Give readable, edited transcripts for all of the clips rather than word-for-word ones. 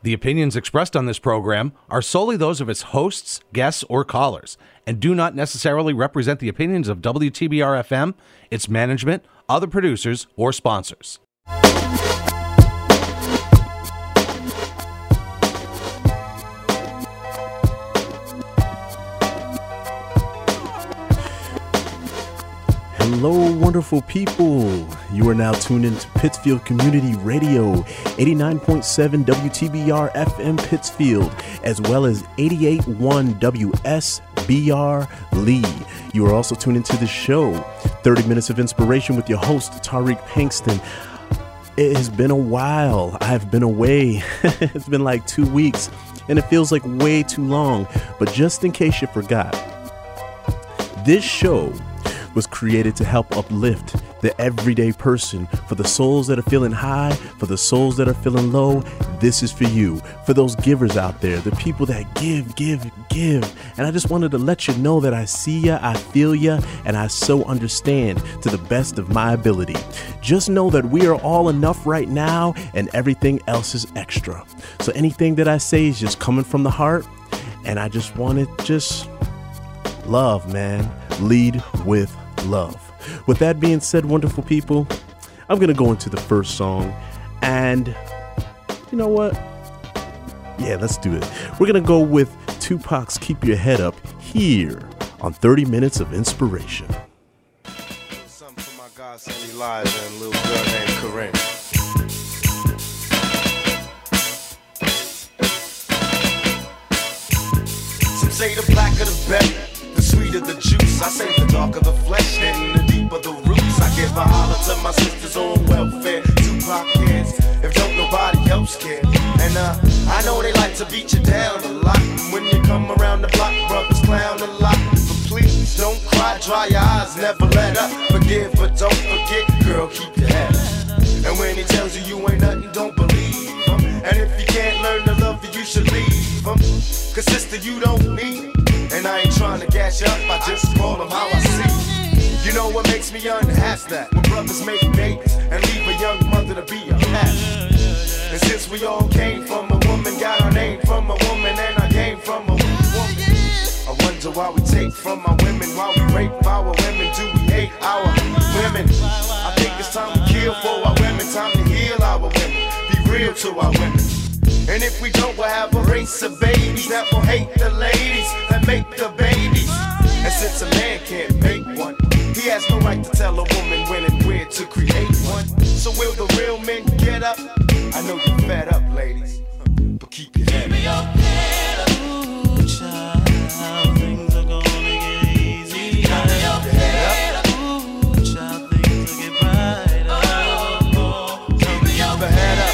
The opinions expressed on this program are solely those of its hosts, guests, or callers, and do not necessarily represent the opinions of WTBR-FM, its management, other producers, or sponsors. Hello, wonderful people. You are now tuned into Pittsfield Community Radio, 89.7 WTBR FM Pittsfield, as well as 88.1 WSBR Lee. You are also tuned into the show, 30 Minutes of Inspiration with your host, Tariq Pinkston. It has been a while. I've been away. It's been like 2 weeks, and it feels like way too long. But just in case you forgot, this show was created to help uplift the everyday person. For the souls that are feeling high, for the souls that are feeling low, this is for you. For those givers out there, the people that give. And I just wanted to let you know that I see ya, I feel ya, and I so understand to the best of my ability. Just know that we are all enough right now, and everything else is extra. So anything that I say is just coming from the heart, and I just wanted love, man. Lead with love. With that being said, wonderful people, I'm going to go into the first song. And you know what? Yeah, let's do it. We're going to go with Tupac's Keep Your Head Up here on 30 Minutes of Inspiration. Something for my godson Elijah and a little girl named Corinne. Some say the blacker the better, the sweeter the juice. I say the darker the flesh and the deeper the roots. I give a holler to my sisters on welfare. Tupac kids, if don't nobody else care. And I know they like to beat you down a lot. And when you come around the block, brothers clown a lot. But please don't cry, dry your eyes, never let up. Forgive but don't forget, girl, keep your head up. And when he tells you you ain't nothing, don't believe him. And if you can't learn to love you, you should leave him. Cause sister, you don't need him. And I ain't trying to gas you up, I just call them how I see. You know what makes me unhappy? That when brothers make babies and leave a young mother to be a pet. And since we all came from a woman, got our name from a woman, and I came from a woman. I wonder why we take from our women, why we rape our women, do we hate our women? I think it's time to kill for our women, time to heal our women, be real to our women. And if we don't, we'll have a race of babies that will hate the ladies that make the babies. And since a man can't make one, he has no right to tell a woman when and where to create one. So will the real men get up? I know you're fed up, ladies, but keep your head up. Ooh, child, things are gonna get easy. Keep your head up. Ooh, child, things will get brighter. Keep your head up.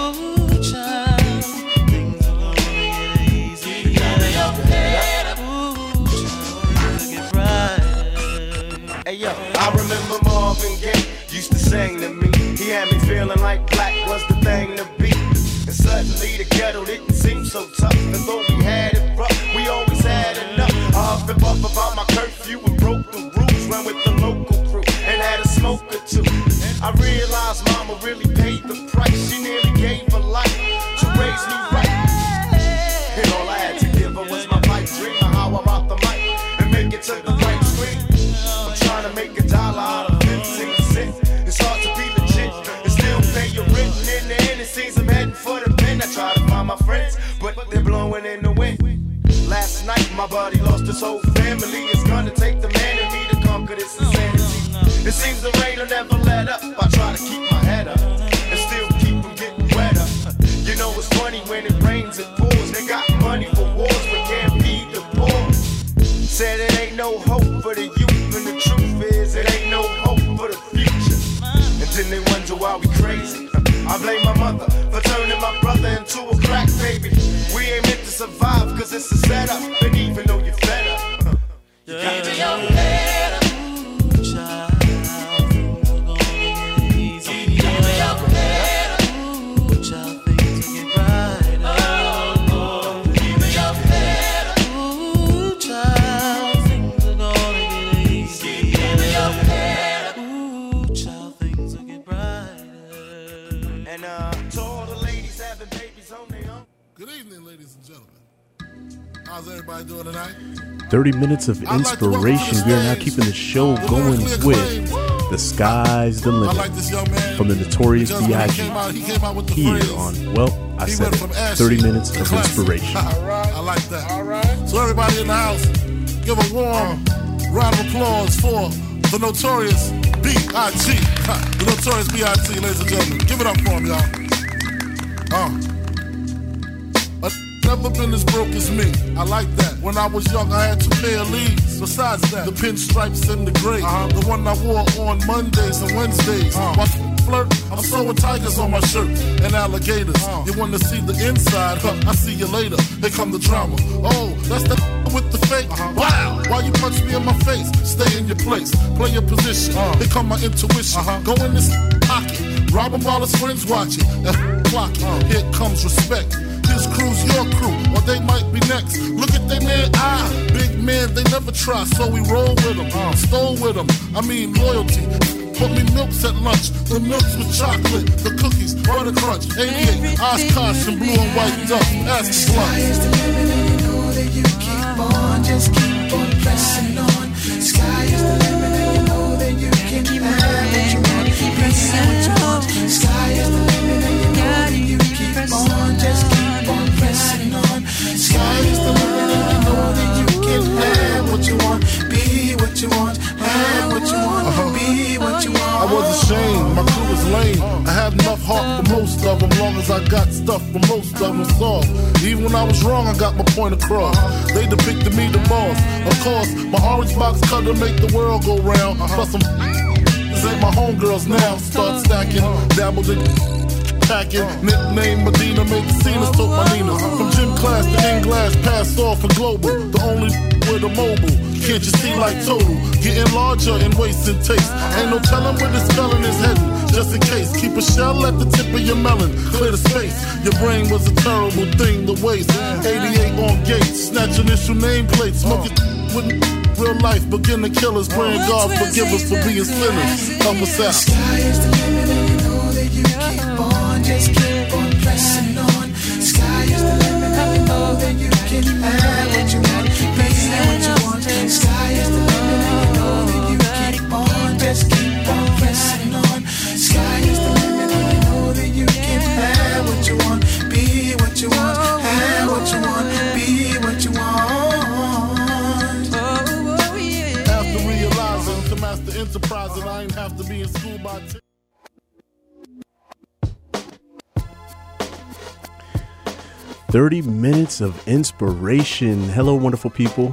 Hey yo, I remember Marvin Gaye used to sing to me. He had me feeling like black was the thing to be. And suddenly the ghetto didn't seem so tough. And though we had it rough, we always had enough. I huffed and puffed about my curfew and broke the rules. Ran with the local crew and had a smoke or two. I realized mama really paid the price. She nearly gave her life to raise me right. And all I had to give her was my pipe dream of how I rock the mic and make it to the right screen. Trying to make $1 out of 15 cents. It's hard to be legit and still pay your rent. And in the end, it seems I'm heading for the pen. I try to find my friends, but they're blowing in the wind. Last night, my buddy lost his whole family. It's gonna take the man in me to conquer this insanity. It seems the rain will never let up. I try to keep my head up and still keep from getting wetter. You know it's funny when it rains, it pours. They got money for wars, but can't feed the poor. Said it ain't no hope for the youth. And the truth is, it ain't no hope for the future. And then they wonder why we crazy. I blame my mother for turning my brother into a crack baby. We ain't meant to survive, cause it's a setup. And even though you're fed up, you got to your head up. Ooh, child, things are gonna get easy. Keep your head up. Ooh, child, things will get brighter. Keep your head up. Ooh, child, things are gonna get easy. Keep your head up. Ooh, child, things will get brighter. And Good evening, ladies and gentlemen. How's everybody doing tonight? 30 minutes of inspiration. We are now keeping the show going with The Sky's the I Limit like this young man. from the Notorious Because when B.I.G. he came out with the here phrase, on, well, I he said went it, from ashes 30 minutes to of classic. inspiration. I like that. All right. So everybody in the house, give a warm round of applause for the Notorious B.I.G. The Notorious B.I.G., ladies and gentlemen. Give it up for him, y'all. I've never been as broke as me. I like that. When I was young, I had 2 pair of leaves. Besides that, the pinstripes and the gray. The one I wore on Mondays and Wednesdays. While flirt, I'm sewing tigers on my shirt and alligators. You want to see the inside? I see you later. Here come the drama. Oh, that's the with the fake. Wow! Why you punch me in my face? Stay in your place. Play your position. Here come my intuition. Go in this pocket. Rob him while his friends watching. And clock it. Here comes respect. His crew's your crew, or they might be next. Look at they man, big man, they never try, so we roll with them, stole with them. I mean loyalty. Put me milks at lunch, the milks with chocolate, the cookies, butter crunch, 88, Oshkosh and blue and white duck. Ask the Sky is the limit and you know that you keep on, just keep on pressing on. Sky is the limit and you know that you can have what you want, be what you want. Sky is the limit and you know that you keep on, just keep on pressing on. Sky is the limit and you know that you can have what you want, be what you want, have what you want, be what you want. I was ashamed, my crew was lame. I had enough heart for most of them, long as I got stuff for most of them solved. Even when I was wrong, I got my point across. They depicted me the boss. Of course, my orange box cutter make the world go round. Plus some this ain't my homegirls now. Start stacking, dabbled in packing. Nickname Medina, made the scenes, took my Nina. From gym class to in-glass, passed off for global. The only with a mobile. Can't you see like total? Getting larger in waist and taste. Ain't no telling where this felon is heading. Just in case, keep a shell at the tip of your melon. Clear the space. Your brain was a terrible thing to waste. 88 on gates, snatch initial nameplates. Smoking with real life, begin to kill us. Praying God forgive us for being sinners. Help us out. Sky is the limit and you know that you keep on, just keep on pressing on. Sky is the limit and you know that you can have what you want, be what you want. Sky is the limit and you know that you keep on, just keep on pressing on. Sky is the limit and you know that you can have what you want, be what you want, have what you want, be what you want. After realizing to master enterprising, I ain't have to be in school by 10. "30 minutes of inspiration." Hello, wonderful people.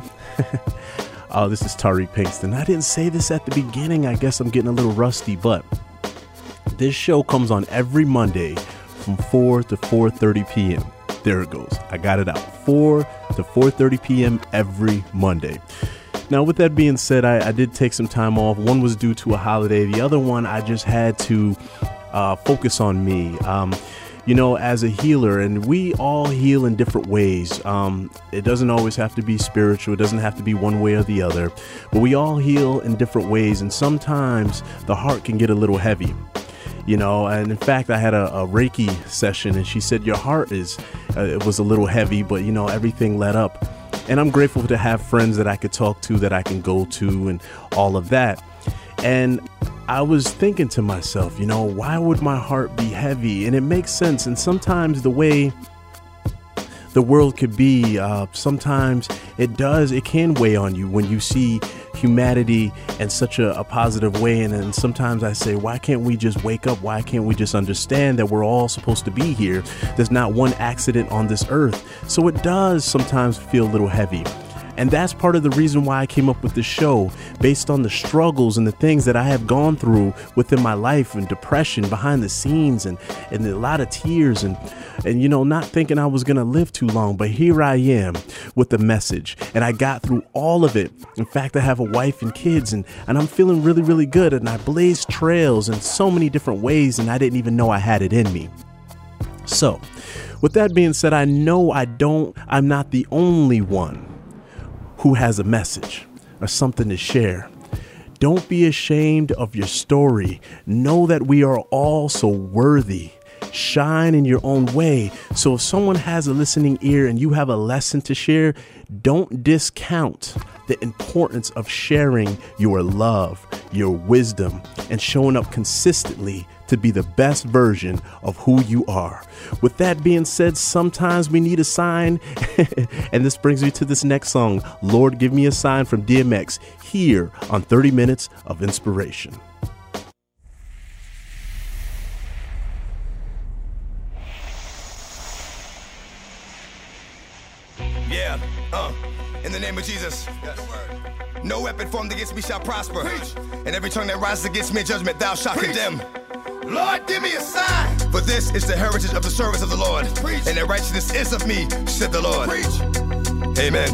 This is Tariq Pinkston. I didn't say this at the beginning. I guess I'm getting a little rusty, but this show comes on every Monday from 4 to 4:30 p.m. There it goes. I got it out. 4 to 4:30 p.m. every Monday. Now, with that being said, I did take some time off. One was due to a holiday. The other one, I just had to focus on me. As a healer, and we all heal in different ways. It doesn't always have to be spiritual. It doesn't have to be one way or the other, but we all heal in different ways. And sometimes the heart can get a little heavy, and in fact, I had a Reiki session and she said, your heart it was a little heavy, but everything let up. And I'm grateful to have friends that I could talk to, that I can go to, and all of that. And I was thinking to myself, why would my heart be heavy? And it makes sense. And sometimes the way the world could be, sometimes it can weigh on you when you see humanity in such a positive way. And then sometimes I say, why can't we just wake up? Why can't we just understand that we're all supposed to be here? There's not one accident on this earth. So it does sometimes feel a little heavy. And that's part of the reason why I came up with this show, based on the struggles and the things that I have gone through within my life, and depression behind the scenes, and a lot of tears, and not thinking I was going to live too long. But here I am with the message, and I got through all of it. In fact, I have a wife and kids, and I'm feeling really, really good. And I blazed trails in so many different ways, and I didn't even know I had it in me. So with that being said, I know I'm not the only one who has a message or something to share. Don't be ashamed of your story. Know that we are all so worthy. shine in your own way. So if someone has a listening ear and you have a lesson to share, don't discount the importance of sharing your love, your wisdom, and showing up consistently to be the best version of who you are. With that being said, sometimes we need a sign. And this brings me to this next song, Lord Give Me a Sign from DMX, here on 30 Minutes of Inspiration. Yeah, in the name of Jesus. No weapon formed against me shall prosper. And every tongue that rises against me in judgment, thou shalt condemn. Lord, give me a sign. For this is the heritage of the service of the Lord. And the righteousness is of me, said the Lord. Amen.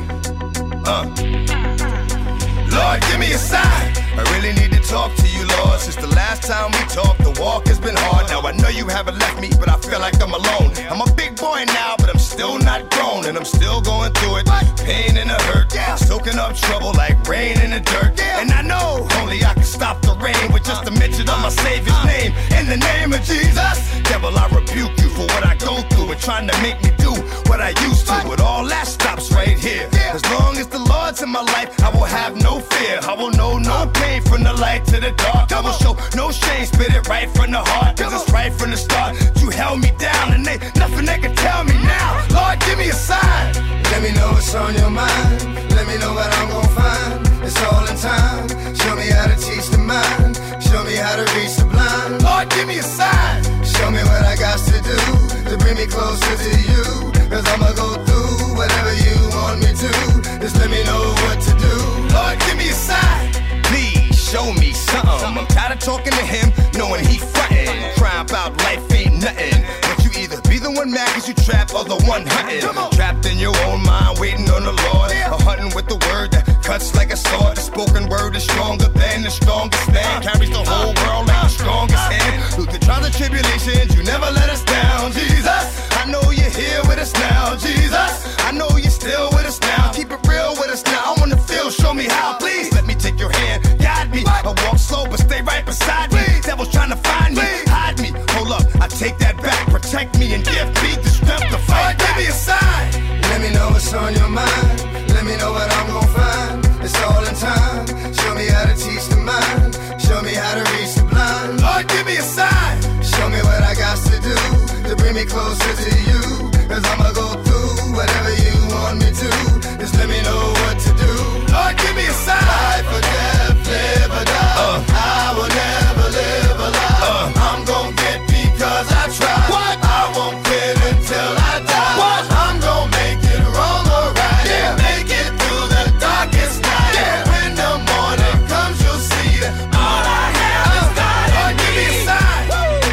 Lord, give me a sign. I really need to talk to you, Lord. Since the last time we talked, the walk has been hard. Now I know you haven't left me, but I feel like I'm alone. I'm a big boy now, but I'm still not grown. And I'm still going through it. Pain and the hurt, soaking up trouble like rain in the dirt. And I know only I can stop the rain with just a mention of my Savior's name. In the name of Jesus, devil, I rebuke you for what I go through and trying to make me do what I used to. But all that stops right here. As long as the Lord's in my life, I will have no fear. I will know no pain from the light to the dark. I will show no shame, spit it right from the heart. Cause it's right from the start. You held me down and ain't nothing they can tell me now. Lord, give me a sign. Let me know what's on your mind. Let me know what I'm gonna find. It's all in time. Show me how to teach the mind. Show me how to reach the blind. Lord, give me a sign. Show me what I got to do to bring me closer to you. Cause I'ma go through whatever you want me to. Just let me know what to do. Lord, give me a sign. Please show me something. I'm tired of talking to him, knowing he frontin'. Crying about life ain't nothing. But you either be the one mad cause you trapped or the one hunting. Trapped in your own mind, waiting on the Lord. Or hunting with the word that cuts like a sword. The spoken word is stronger than the strongest man. Carries the whole world like the strongest hand. Through the trials and tribulations, you never let us down. Jesus, I know you're here with us now. Jesus, I know you're still with us now. Keep it real with us now. I wanna feel, show me how. Please let me take your hand, guide me. I walk slow, but stay right beside me. Devil's trying to find me, hide me. Hold up, I take that back. Protect me and give me the strength to fight. Give me a sign. Let me know what's on your mind. Let me know what I'm gonna find. It's all in time. Show me how to teach the mind. Show me how to reach the blind. Lord, give me a sign. Show me what I got to do to bring me closer to you. Cause I'ma go through whatever you want me to. Just let me know what to do. Lord, give me a sign. Life or death, live or die. I will never live a lie. I'm gon' get because I try. What? I won't quit until I die. What? I'm gon' make it wrong or right. Yeah. Make it through the darkest night. Yeah. When the morning comes, you'll see that all I have is God. Lord, give me a sign.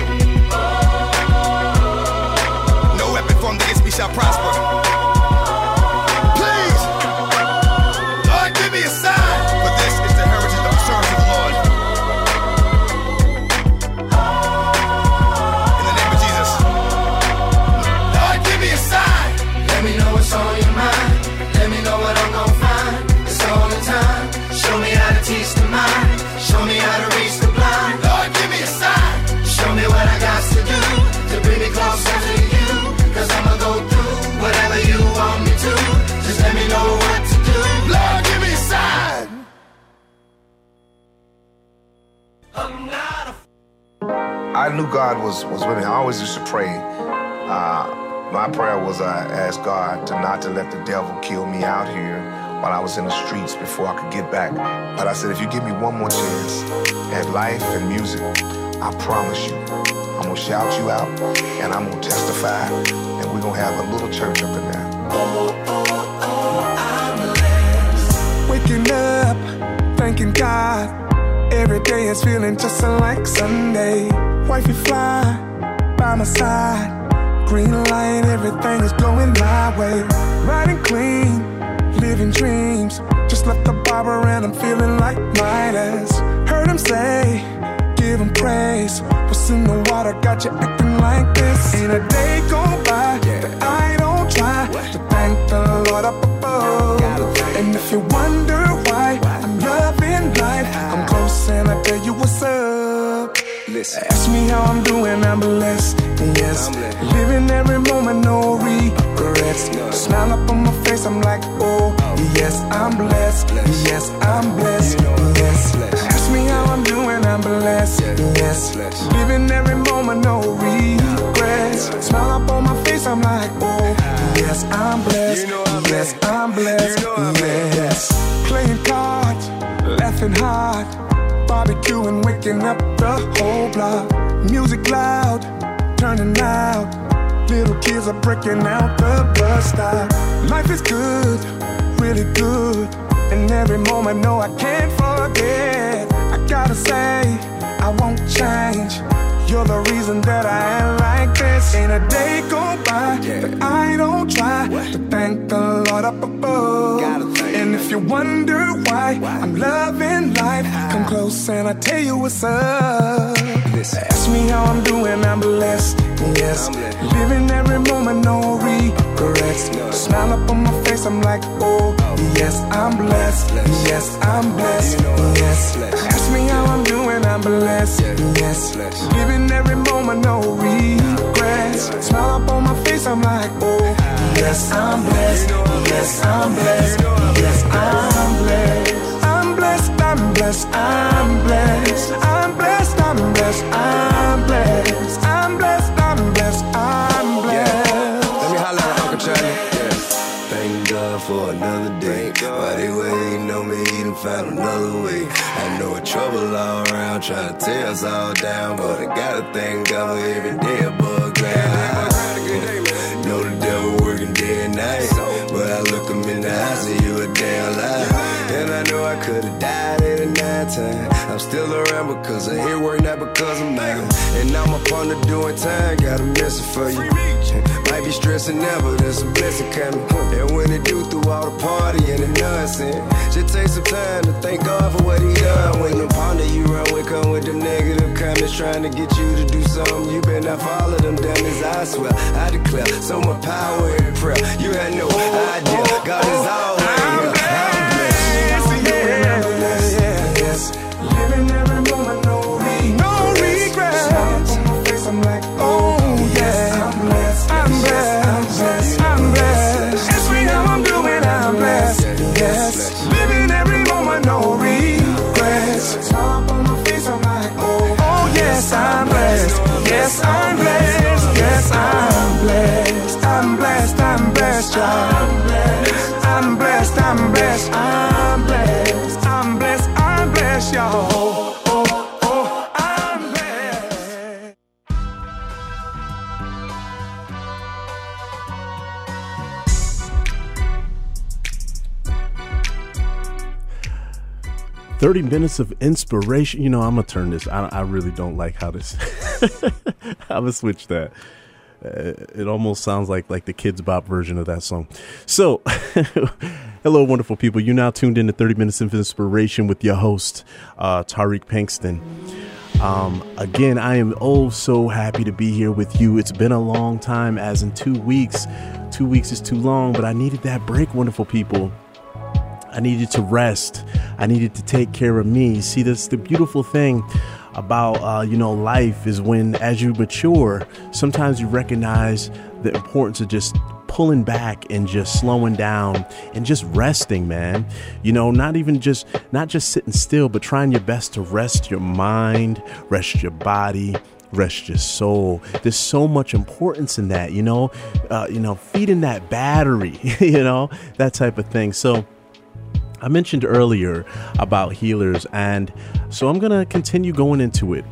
No weapon formed against me shall prosper. Please, Lord, give me a sign. For this is the heritage of the service of the Lord. In the name of Jesus. Lord, give me a sign. Let me know what's on your mind. Let me know what I'm gon' find. It's all in time. Show me how to teach the mind. Show me how to reach the blind. Lord, give me a sign. Show me what I got to do to bring me closer to you. Cause I'ma go through whatever you want me to. Just let me know what to do. Lord, give me a sign. I knew God was with me. I always used to pray. My prayer was I asked God not to let the devil kill me out here while I was in the streets before I could get back. But I said, if you give me one more chance at life and music, I promise you, I'm gonna shout you out and I'm gonna testify and we're gonna have a little church up in there. Waking up, thanking God. Every day is feeling just like Sunday. Wifey fly by my side. Green light, everything is going my way. Riding clean, living dreams. Just left the barber and I'm feeling like Midas. Heard him say, give him praise. What's in the water got you acting like this? Ain't a day go by that I don't try to thank the Lord up above. And if you wonder why I'm loving life, I'm close and I tell you what's up. Listen. Ask me how I'm doing, I'm blessed. Yes, living every moment, no regrets. Smile up on my face, I'm like, oh, yes, I'm blessed. Yes, I'm blessed. Yes, ask me how I'm doing, I'm blessed. Yes, living every moment, no regrets. Smile up on my face, I'm like, oh, yes, I'm blessed. Yes, I'm blessed. Yes, playing cards, laughing hard, barbecuing, waking up the whole block. Music loud, turning out. Little kids are breaking out the bus stop. Life is good, really good. And every moment, no, I can't forget. I gotta say, I won't change. You're the reason that I am like this. Ain't a day go by that I don't try to thank the Lord up above. And if you wonder why I'm loving life, come close and I'll tell you what's up. Ask me how I'm doing, I'm blessed. Yes, living every moment, no regrets. Smile up on my face, I'm like, oh, yes, I'm blessed. Yes, I'm blessed. Yes, ask me how I'm doing, I'm blessed. Yes, living every moment, no regrets. Smile up on my face, I'm like, oh, yes, I'm blessed. Yes, I'm blessed. Yes, I'm blessed. I'm blessed. I'm blessed. I'm blessed. I'm blessed. I'm blessed. I'm blessed. I'm blessed. I'm blessed. I'm blessed. Let me holler at Uncle Charlie. Thank God for another day. While they waiting on me, he done found another way. I know it's trouble all around, trying to tear us all down, but I gotta thank God for every day above ground. Know the devil working day and night, but I look him in the eyes and you a damn lie. And I know I could've died at a 9-time. I'm still around because I hear work, not because I'm like him. And I'm up on the doing time, got a message for you. Might be stressing now, but there's a blessing coming. And when it do through all the party and the nonsense, just take some time to thank God for what he done. When the partner you run with come with them negative comments trying to get you to do something, you better not follow them dummies, I swear. I declare so much power in prayer. You had no idea, God is always here. Yes, living every moment, no regrets. Smile up on my face, I'm like, oh, yes, I'm blessed. I'm blessed. I'm blessed. Ask me how I'm doing, I'm blessed. Yes, living every moment, no regrets. Smile up on my face, I'm like, oh, yes, I'm blessed. Yes, I'm blessed. Yes, I'm blessed. I'm blessed. I'm blessed, y'all. I'm blessed. I'm blessed. I'm blessed. I'm blessed. I'm blessed, y'all. I'm blessed. 30 minutes of inspiration. You know, I'm going to turn this. I really don't like how this. I'm going to switch that. It almost sounds like the Kids Bop version of that song. So, hello, wonderful people. You're now tuned in to 30 Minutes of Inspiration with your host, Tariq Pankston. Again, I am so happy to be here with you. It's been a long time, as in 2 weeks. 2 weeks is too long, but I needed that break, wonderful people. I needed to rest. I needed to take care of me. See, that's the beautiful thing about, life is when, as you mature, sometimes you recognize the importance of just pulling back and just slowing down and just resting, man. You know, not just sitting still, but trying your best to rest your mind, rest your body, rest your soul. There's so much importance in that, feeding that battery, that type of thing. So I mentioned earlier about healers, and so I'm going to continue going into it.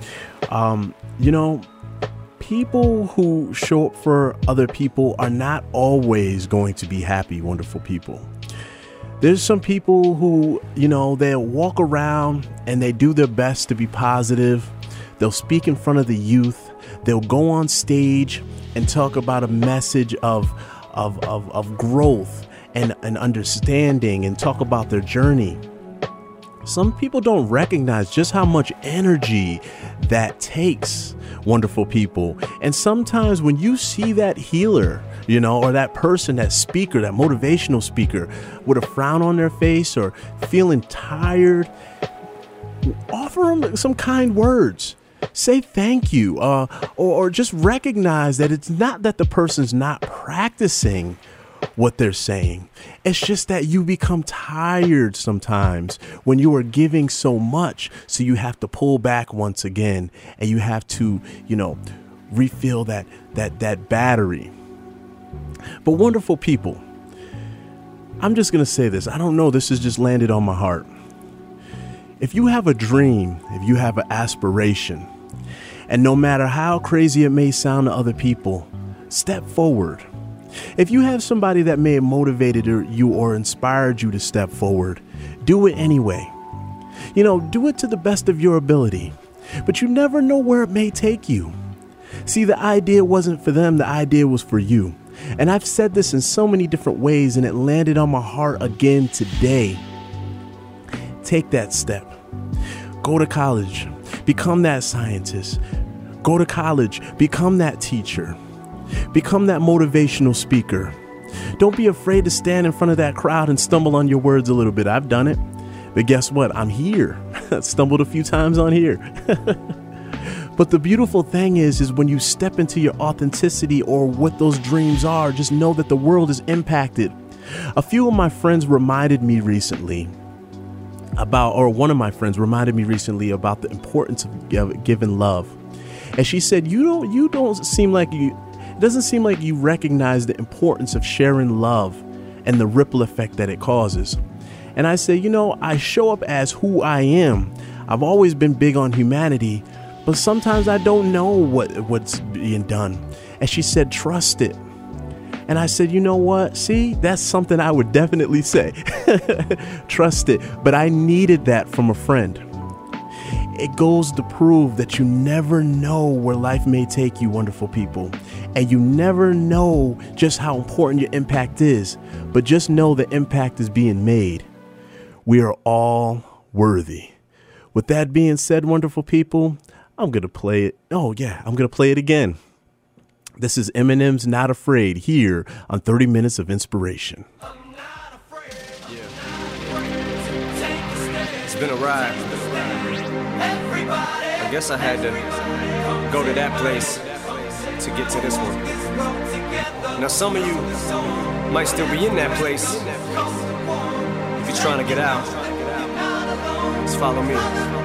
People who show up for other people are not always going to be happy, wonderful people. There's some people who, they'll walk around and they do their best to be positive. They'll speak in front of the youth. They'll go on stage and talk about a message of growth and understanding and talk about their journey. Some people don't recognize just how much energy that takes, wonderful people. And sometimes when you see that healer, or that person, that speaker, that motivational speaker with a frown on their face or feeling tired, offer them some kind words. say thank you, or just recognize that it's not that the person's not practicing what they're saying. It's just that you become tired sometimes when you are giving so much. So you have to pull back once again, and you have to, refill that battery. But wonderful people, I'm just going to say this. I don't know. This has just landed on my heart. If you have a dream, if you have an aspiration, and no matter how crazy it may sound to other people, step forward. If you have somebody that may have motivated you or inspired you to step forward, do it anyway. Do it to the best of your ability, but you never know where it may take you. See, the idea wasn't for them. The idea was for you. And I've said this in so many different ways, and it landed on my heart again today. Take that step. Go to college. Become that scientist. Go to college. Become that teacher. Become that motivational speaker. Don't be afraid to stand in front of that crowd and stumble on your words a little bit. I've done it. But guess what? I'm here. I stumbled a few times on here. But the beautiful thing is when you step into your authenticity or what those dreams are, just know that the world is impacted. A few of my friends reminded me recently one of my friends reminded me recently about the importance of giving love. And she said, it doesn't seem like you recognize the importance of sharing love and the ripple effect that it causes. And I say, I show up as who I am. I've always been big on humanity, but sometimes I don't know what's being done. And she said, trust it. And I said, you know what? See, that's something I would definitely say. Trust it. But I needed that from a friend. It goes to prove that you never know where life may take you, wonderful people. And you never know just how important your impact is. But just know the impact is being made. We are all worthy. With that being said, wonderful people, I'm going to play it. Oh, yeah, I'm going to play it again. This is Eminem's Not Afraid here on 30 Minutes of Inspiration. Yeah. It's been a ride. I guess I had to go to that place to get to this one. Now some of you might still be in that place. If you're trying to get out, just follow me.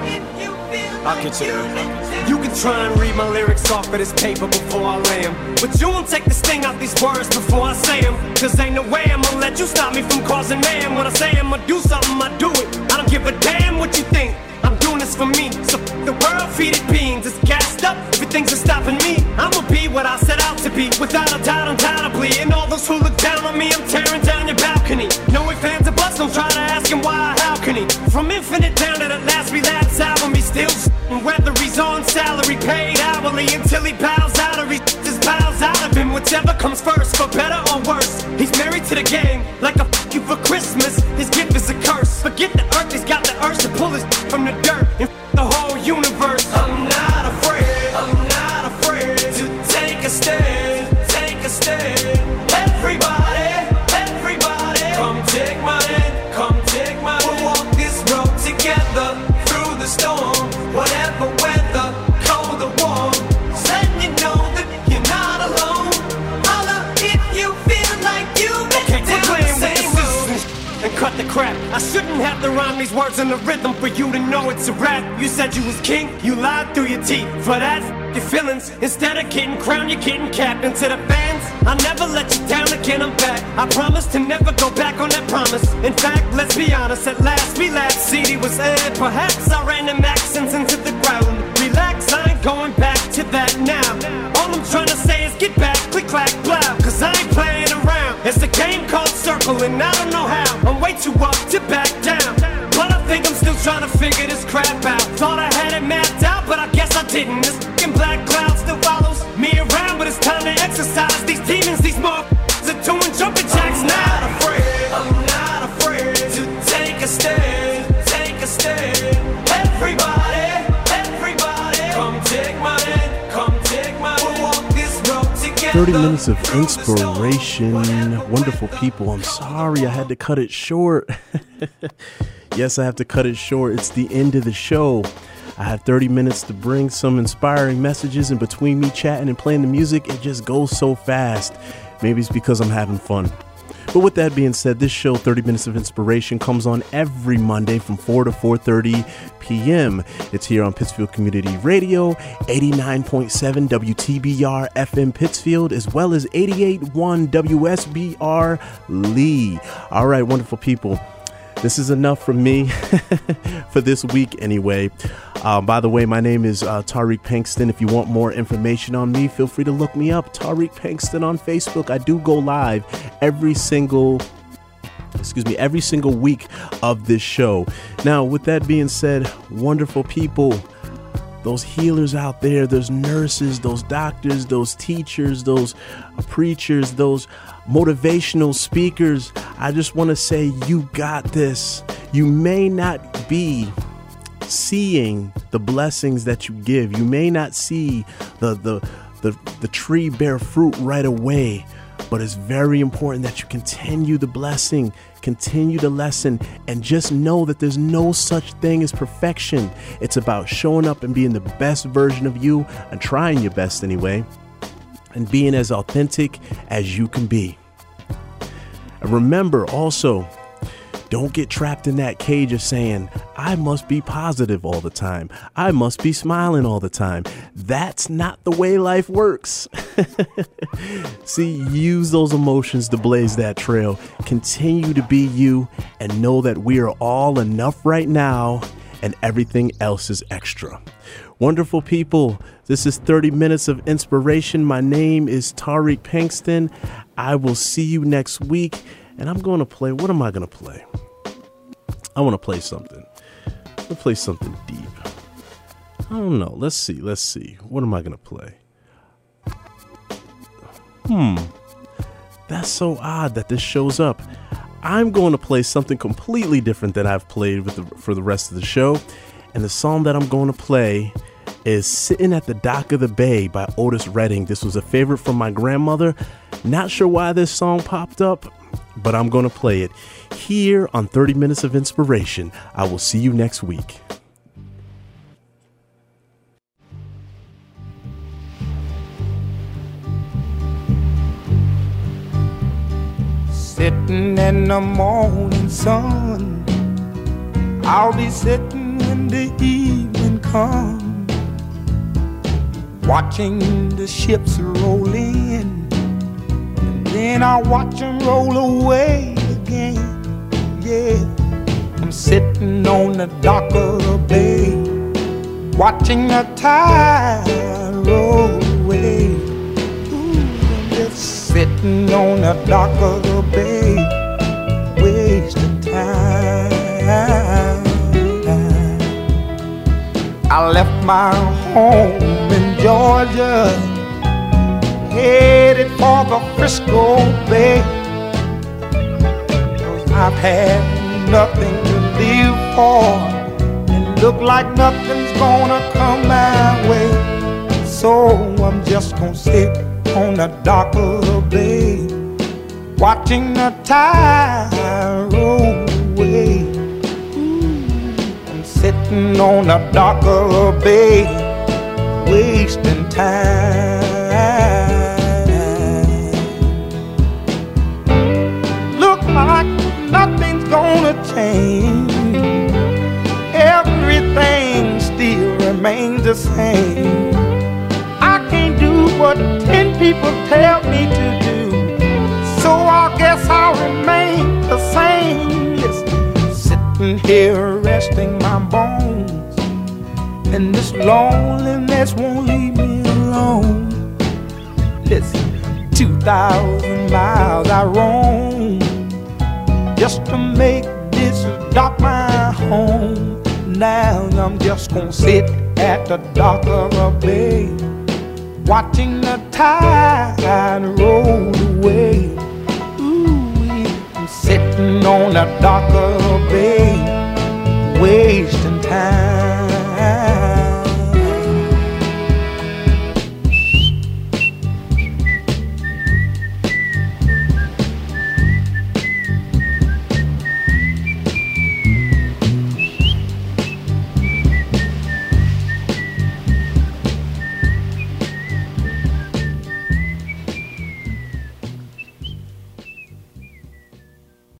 I'll get you there. You can try and read my lyrics off of this paper before I lay them, but you won't take the sting out these words before I say them. Cause ain't no way I'm gonna let you stop me from causing mayhem. When I say I'm gonna do something, I do it. I don't give a damn what you think. I'm doing this for me. So the world, feed it beans. It's gassed up. Everything's stopping me. I'ma be what I set out to be. Without a doubt, undoubtedly. And all those who look down on me, I'm tearing down your balcony. No ifs, ands, or buts. Don't try to ask him why or how can he. From Infinite down to the last relapse album, he still whether he's on salary, paid hourly, until he bows out or he just bows out of him. Whichever comes first, for better or worse. He's married to the game, like a f you for Christmas. His gift is a curse. Forget the earth, he's got the urge to pull his from the dirt and the whole universe. I'm not afraid to take a stand, take a stand. Everybody, come take my hand, come take my hand. We'll walk this road together through the storm. Whatever weather, cold or warm, just letting you know that you're not alone. Holla if you feel like you've been down the same road. And cut the crap. I shouldn't have to rhyme these words in the rhythm for you to know it's a rap. You said you was king, you lied through your teeth. For that, your feelings. Instead of getting crowned, you're getting capped. And to the fans, I'll never let you down again, I'm back. I promise to never go back on that promise. In fact, let's be honest, at last we laughed. CD was aired, perhaps I ran them accents into the ground. Relax, I ain't going back to that now. All I'm trying to say is get back, click, clack, blah. Cause I ain't playing around. It's a game called Circle and I don't know how. I'm way too up to back down. But I think I'm still trying to figure this crap out. Thought I had it mapped out, but I guess I didn't. This fucking black cloud still follows me around, but it's time to exercise these demons, these motherfuckers are doing jumping jacks now. I'm not afraid to take a stand, take a stand. Everybody, come take my hand, come take my hand. We'll walk this road together. 30 minutes of inspiration. Wonderful people. I'm sorry I had to cut it short. Yes, I have to cut it short. It's the end of the show. I have 30 minutes to bring some inspiring messages, and between me chatting and playing the music, it just goes so fast. Maybe it's because I'm having fun. But with that being said, this show, 30 Minutes of Inspiration, comes on every Monday from 4 to 4:30 p.m. It's here on Pittsfield Community Radio, 89.7 WTBR FM Pittsfield, as well as 88.1 WSBR Lee. All right, wonderful people. This is enough from me for this week anyway. By the way, my name is Tariq Pankston. If you want more information on me, feel free to look me up, Tariq Pankston on Facebook. I do go live every single week of this show. Now, with that being said, wonderful people, those healers out there, those nurses, those doctors, those teachers, those preachers, those motivational speakers, I just want to say you got this. You may not be seeing the blessings that you give. You may not see the tree bear fruit right away, but it's very important that you continue the blessing, continue the lesson, and just know that there's no such thing as perfection. It's about showing up and being the best version of you, and trying your best anyway, and being as authentic as you can be. And remember also, don't get trapped in that cage of saying, I must be positive all the time. I must be smiling all the time. That's not the way life works. See, use those emotions to blaze that trail. Continue to be you, and know that we are all enough right now, and everything else is extra. Wonderful people, this is 30 Minutes of Inspiration. My name is Tariq Pankston. I will see you next week, and I'm going to play. What am I going to play? I want to play something. I'm going to play something deep. I don't know. Let's see. What am I going to play? That's so odd that this shows up. I'm going to play something completely different than I've played for the rest of the show. And the song that I'm going to play is Sitting at the Dock of the Bay by Otis Redding. This was a favorite from my grandmother. Not sure why this song popped up, but I'm going to play it here on 30 Minutes of Inspiration. I will see you next week. Sitting in the morning sun, I'll be sitting when the evening comes, watching the ships roll in, and then I'll watch them roll away again. Yeah, I'm sitting on the dock of the bay, watching the tide roll away. Ooh, I'm just sitting on the dock of the bay, wasting time. I left my home in Georgia, headed for the Frisco Bay. I've had nothing to live for, and look like nothing's gonna come my way. So I'm just gonna sit on the dock of the bay, watching the tide roll away. I'm sitting on the dock of the bay, wasting time. Look like nothing's gonna change, everything still remains the same. I can't do what 10 people tell me to do, so I guess I'll remain the same. Yes, sitting here resting my bones, and this loneliness won't leave me alone. Listen, 2,000 miles I roam just to make this dock my home. Now I'm just gonna sit at the dock of a bay, watching the tide roll away. Ooh, I'm sitting on the dock of a bay, wasting time.